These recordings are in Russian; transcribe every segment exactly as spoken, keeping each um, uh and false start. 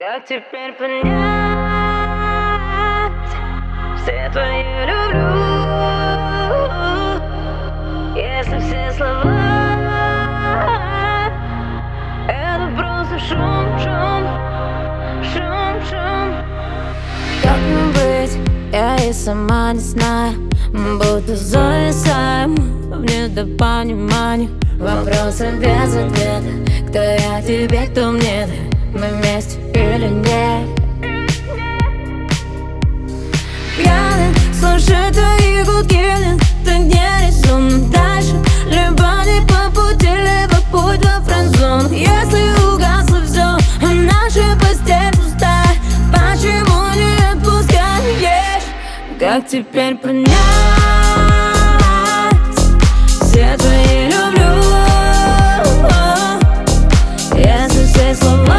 Как теперь понять все твои люблю, если все слова это просто шум, шум, шум, шум. Как мне быть? Я и сама не знаю. Будто зависаем в недопонимании. Вопросы без ответа. Кто я тебе, кто мне ты? Мы вместе или нет? Пьяный, слушай твои гудки, так нерезонно дальше. Либо не по пути, либо путь во френд-зону. Если угасло все, а наша постель пустая, почему не отпускаешь? Как теперь понять все твои люблю, если все слова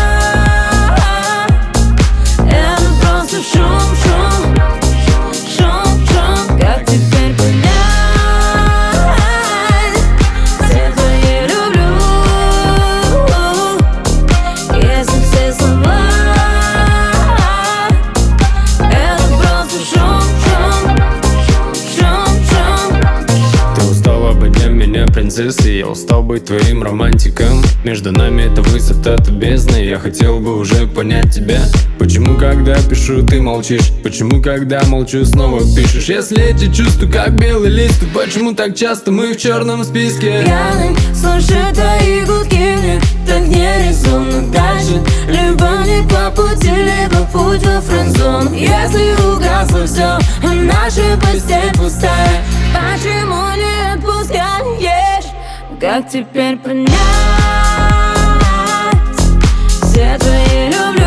принцессы, я устал быть твоим романтиком. Между нами это высота, это бездна. Я хотел бы уже понять тебя. Почему, когда пишу, ты молчишь? Почему, когда молчу, снова пишешь? Если эти чувства как белый лист, то почему так часто мы в черном списке? Пьяным, слушай твои гудки, мне так нерезонно дальше. Либо не по пути, либо путь во френд-зону. Если угасло все, а наша постель пустая, почему не отпускаешь? Как теперь понять все твои любви?